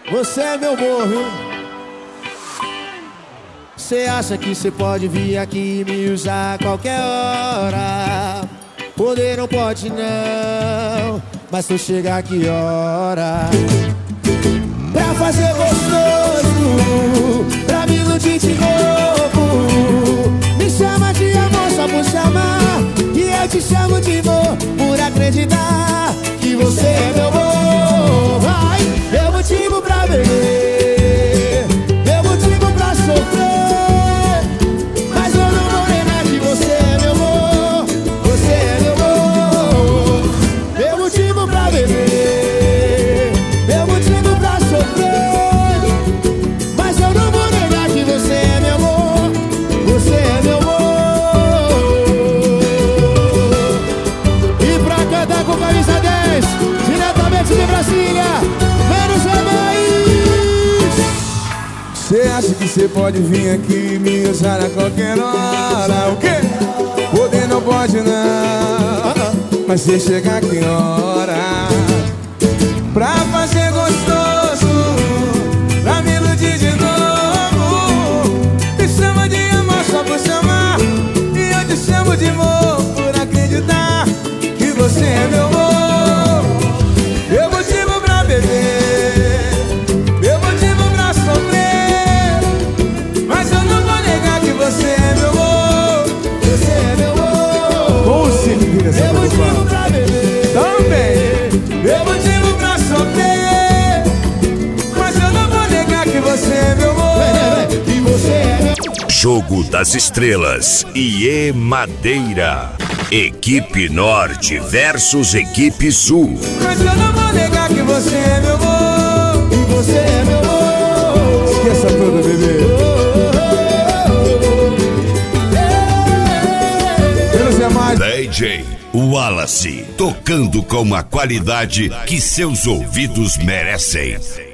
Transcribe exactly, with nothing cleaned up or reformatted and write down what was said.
Você é meu amor, viu? Cê acha que cê pode vir aqui e me usar a qualquer hora? Poder não pode não, mas tu chegar que hora? Pra fazer gostoso, pra me iludir de novo. Me chama de amor só por chamar, e eu te chamo de amor por acreditar que você é meu amor. Vai, meu motivo pra beber, meu motivo pra sofrer, mas eu não vou negar que você é meu amor. Você é meu amor. Meu motivo pra beber, meu motivo pra sofrer, mas eu não vou negar que você é meu amor. Você é meu amor. E pra cantar com camisa dez, diretamente de Brasília, menos é mais. Cê acha que cê pode vir aqui e me usar a qualquer hora? O quê? Poder não pode não, mas cê chegar que hora? Pra fazer gostoso, pra me iludir de novo. Me chama de amor só por chamar, e eu te chamo de amor por acreditar que você é meu amor. Meu motivo pra beber, meu motivo pra sofrer, mas eu não vou negar que você é meu amor. Você é meu amor. Com certeza, Meu motivo pra beber também. Meu motivo pra sofrer, mas eu não vou negar que você é meu amor. E você é meu. Jogo das Estrelas, Iê Madeira. Equipe Norte versus Equipe Sul. Mas eu não vou negar que você é meu amor. E você é meu amor. Esqueça tudo, bebê. Menos é mais. D J Wallace, tocando com a qualidade que seus ouvidos merecem.